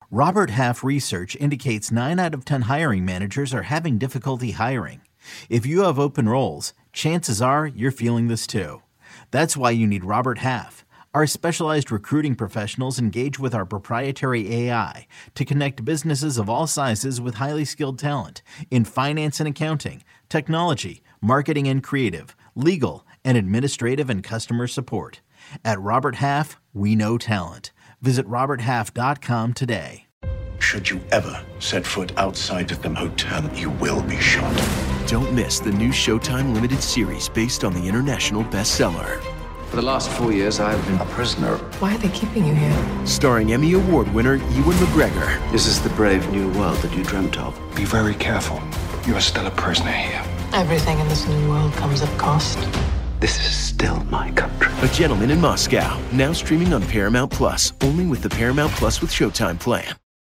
Robert Half research indicates 9 out of 10 hiring managers are having difficulty hiring. If you have open roles, chances are you're feeling this too. That's why you need Robert Half. Our specialized recruiting professionals engage with our proprietary AI to connect businesses of all sizes with highly skilled talent in finance and accounting, technology, marketing and creative, legal, and administrative and customer support. At Robert Half, we know talent. Visit roberthalf.com today. Should you ever set foot outside of the hotel, you will be shot. Don't miss the new Showtime limited series based on the international bestseller. For the last 4 years, I've been a prisoner. Why are they keeping you here? Starring Emmy Award winner Ewan McGregor. This is the brave new world that you dreamt of. Be very careful. You are still a prisoner here. Everything in this new world comes at cost. This is still my country. A Gentleman in Moscow, now streaming on Paramount Plus, only with the Paramount Plus with Showtime plan.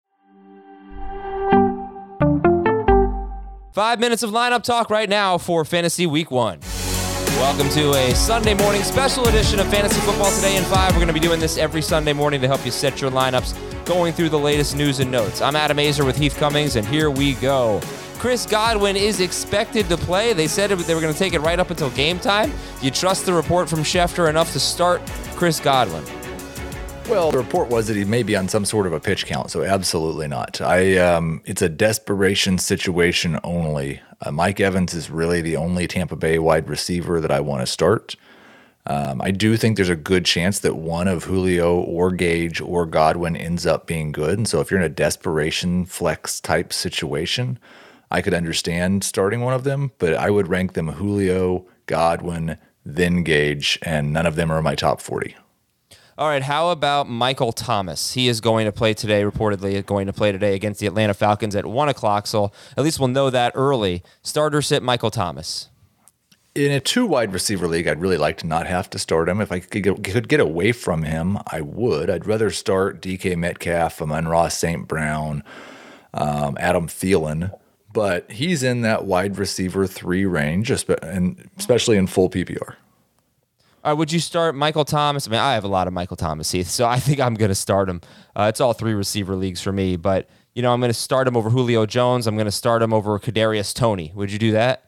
5 minutes of lineup talk right now for Fantasy Week 1. Welcome to a Sunday morning special edition of Fantasy Football Today in 5. We're going to be doing this every Sunday morning to help you set your lineups, going through the latest news and notes. I'm Adam Azer with Heath Cummings, and here we go. Chris Godwin is expected to play. They said they were going to take it right up until game time. Do you trust the report from Schefter enough to start Chris Godwin? Well, the report was that he may be on some sort of a pitch count, so absolutely not. It's a desperation situation only. Mike Evans is really the only Tampa Bay wide receiver that I want to start. I do think there's a good chance that one of Julio or Gage or Godwin ends up being good. And so if you're in a desperation flex type situation, I could understand starting one of them, but I would rank them Julio, Godwin, then Gage, and none of them are in my top 40. All right, how about Michael Thomas? He is going to play today, reportedly going to play today against the Atlanta Falcons at 1 o'clock, so at least we'll know that early. Starter sit Michael Thomas. In a 2-wide receiver league, I'd really like to not have to start him. If I could get away from him, I would. I'd rather start DK Metcalf, Amon-Ra St. Brown, Adam Thielen, but he's in that wide receiver 3 range, and especially in full PPR. Would you start Michael Thomas? I mean, I have a lot of Michael Thomas, Heath, so I think I'm going to start him. It's all 3 receiver leagues for me, but I'm going to start him over Julio Jones. I'm going to start him over Kadarius Toney. Would you do that?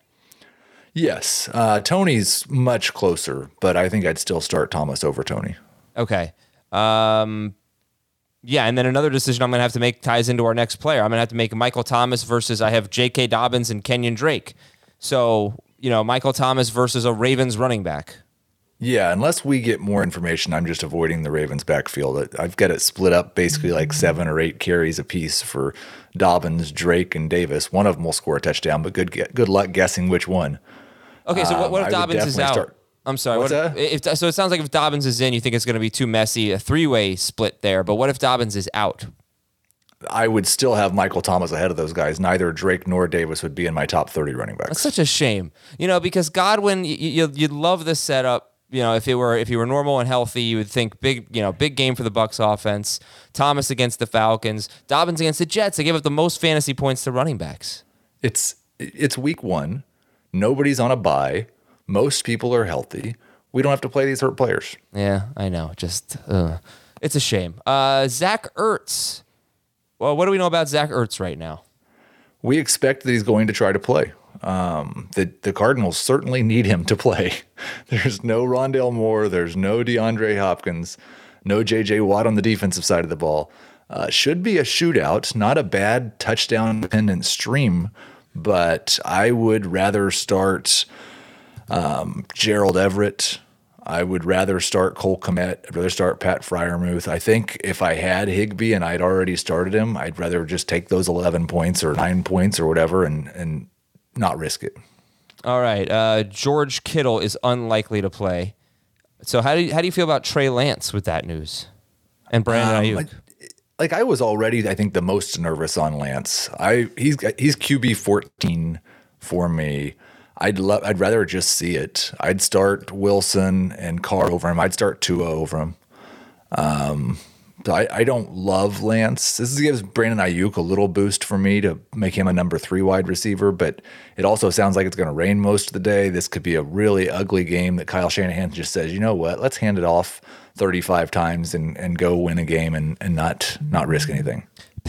Yes. Toney's much closer, but I think I'd still start Thomas over Toney. Okay. Yeah, and then another decision I'm going to have to make ties into our next player. I'm going to have to make Michael Thomas versus I have J.K. Dobbins and Kenyon Drake. So, Michael Thomas versus a Ravens running back. Yeah, unless we get more information, I'm just avoiding the Ravens backfield. I've got it split up basically like 7 or 8 carries apiece for Dobbins, Drake, and Davis. One of them will score a touchdown, but good luck guessing which one. Okay, so what if Dobbins is out? I'm sorry. What's that? So it sounds like if Dobbins is in, you think it's going to be too messy, a 3-way split there. But what if Dobbins is out? I would still have Michael Thomas ahead of those guys. Neither Drake nor Davis would be in my top 30 running backs. That's such a shame. Because Godwin, you'd love the setup. If he were normal and healthy, you would think big game for the Bucs offense. Thomas against the Falcons, Dobbins against the Jets. They give up the most fantasy points to running backs. It's week 1. Nobody's on a bye. Most people are healthy. We don't have to play these hurt players. Yeah, I know. Just it's a shame. Zach Ertz. Well, what do we know about Zach Ertz right now? We expect that he's going to try to play. The Cardinals certainly need him to play. There's no Rondale Moore. There's no DeAndre Hopkins. No J.J. Watt on the defensive side of the ball. Should be a shootout, not a bad touchdown-dependent stream, but I would rather start Gerald Everett. I would rather start Cole Kmet. I'd rather start Pat Freiermuth. I think if I had Higbee and I'd already started him, I'd rather just take those 11 points or 9 points or whatever and not risk it. All right. George Kittle is unlikely to play. So how do you feel about Trey Lance with that news? And Brandon Ayuk? I was already, I think, the most nervous on Lance. He's QB 14 for me. I'd rather just see it. I'd start Wilson and Carr over him. I'd start Tua over him. So I don't love Lance. This gives Brandon Ayuk a little boost for me to make him a number 3 wide receiver, but it also sounds like it's going to rain most of the day. This could be a really ugly game that Kyle Shanahan just says, you know what, let's hand it off 35 times and go win a game and not risk anything.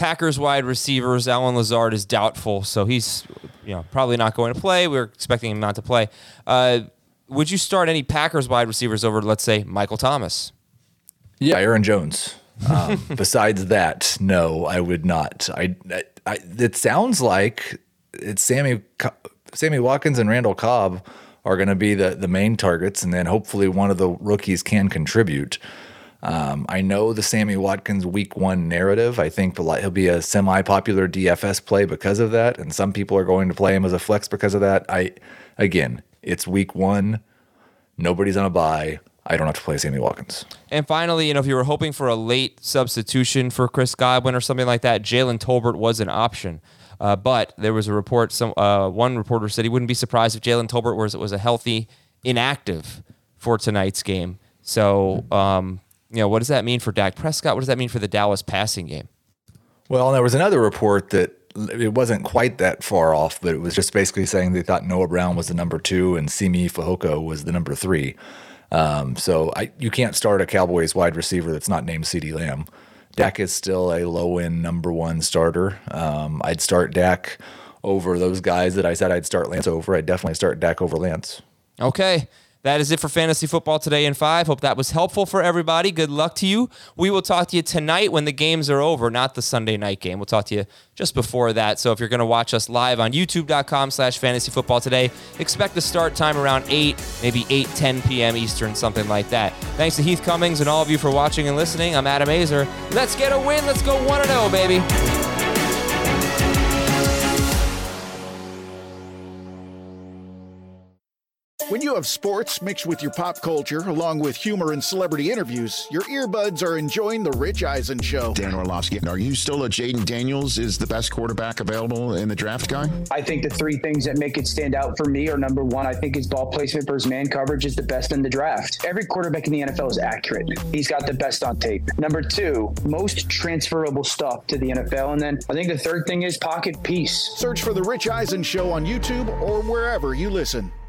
Packers wide receivers, Allen Lazard is doubtful, so he's probably not going to play. We're expecting him not to play. Would you start any Packers wide receivers over, let's say, Michael Thomas? Yeah, Aaron Jones. Besides that, no, I would not. It sounds like it's Sammy Watkins and Randall Cobb are going to be the main targets, and then hopefully one of the rookies can contribute. I know the Sammy Watkins week 1 narrative. I think he'll be a semi-popular DFS play because of that, and some people are going to play him as a flex because of that. Again, it's week 1. Nobody's on a bye. I don't have to play Sammy Watkins. And finally, if you were hoping for a late substitution for Chris Godwin or something like that, Jalen Tolbert was an option. But there was a report, one reporter said he wouldn't be surprised if Jalen Tolbert was a healthy inactive for tonight's game. So, what does that mean for Dak Prescott? What does that mean for the Dallas passing game? Well, there was another report that it wasn't quite that far off, but it was just basically saying they thought Noah Brown was the number 2 and Simi Fehoko was the number 3. So you can't start a Cowboys wide receiver that's not named CeeDee Lamb. Dak is still a low-end number 1 starter. I'd start Dak over those guys that I said I'd start Lance over. I'd definitely start Dak over Lance. Okay. That is it for Fantasy Football Today in 5. Hope that was helpful for everybody. Good luck to you. We will talk to you tonight when the games are over, not the Sunday night game. We'll talk to you just before that. So if you're going to watch us live on youtube.com/fantasyfootballtoday, expect the start time around 8, maybe 8:10 p.m. Eastern, something like that. Thanks to Heath Cummings and all of you for watching and listening. I'm Adam Azer. Let's get a win. Let's go 1-0, baby. When you have sports mixed with your pop culture, along with humor and celebrity interviews, your earbuds are enjoying The Rich Eisen Show. Dan Orlovsky, are you still a Jaden Daniels is the best quarterback available in the draft guy? I think the 3 things that make it stand out for me are, number 1, I think his ball placement versus man coverage is the best in the draft. Every quarterback in the NFL is accurate. He's got the best on tape. Number 2, most transferable stuff to the NFL. And then I think the 3rd thing is pocket peace. Search for The Rich Eisen Show on YouTube or wherever you listen.